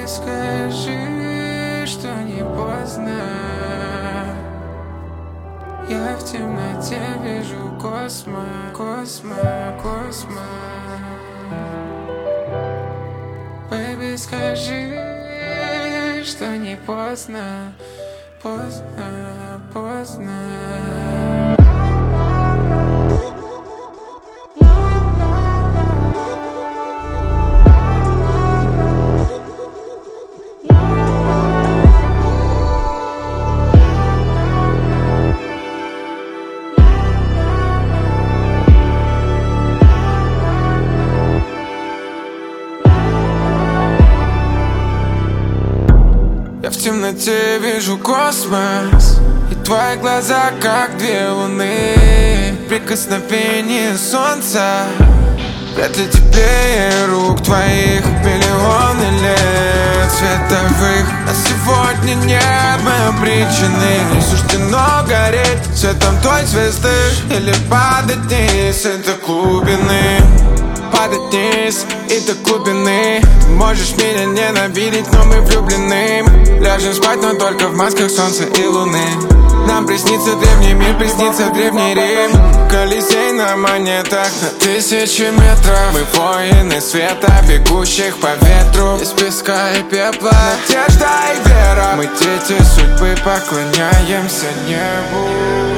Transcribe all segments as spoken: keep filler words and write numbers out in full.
скажи, что не поздно. Я в темноте вижу космо, космо, космо. Baby, скажи, что не поздно, поздно, поздно. Я в темноте вижу космос, и твои глаза как две луны. Прикосновение солнца вряд ли теплее рук твоих. Миллионы лет световых, а сегодня нет мы обречены. Не суждено гореть светом той звезды или падать вниз из-за глубины. Падать вниз и до глубины. Ты можешь меня ненавидеть, но мы влюблены. Ляжем спать, но только в масках солнца и луны. Нам приснится древний мир, приснится древний Рим. Колизей на монетах на тысячи метров. Мы воины света, бегущих по ветру. Из песка и пепла надежда и вера. Мы дети судьбы, поклоняемся небу.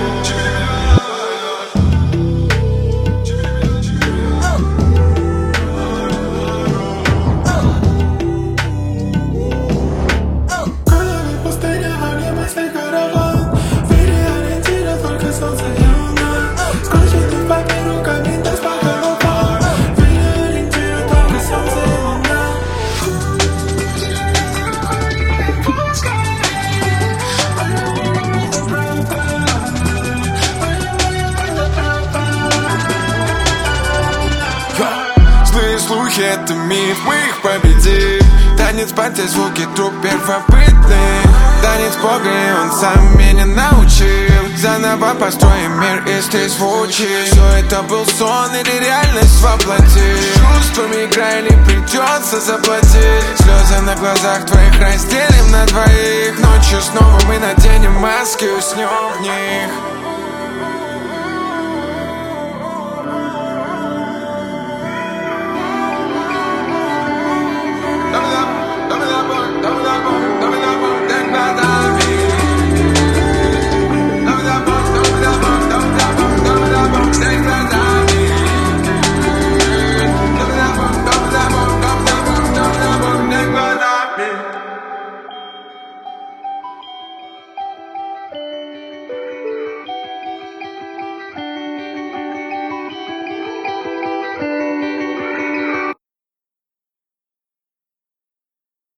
Слухи — это миф, мы их победим. Танец под те звуки труб первобытных. Танец Бога, и он сам меня научил. Заново построим мир из трезвучий. Все это был сон или реальность воплоти. Чувствами играй, не придется заплатить. Слезы на глазах твоих разделим на двоих. Ночью снова мы наденем маски, уснем в них.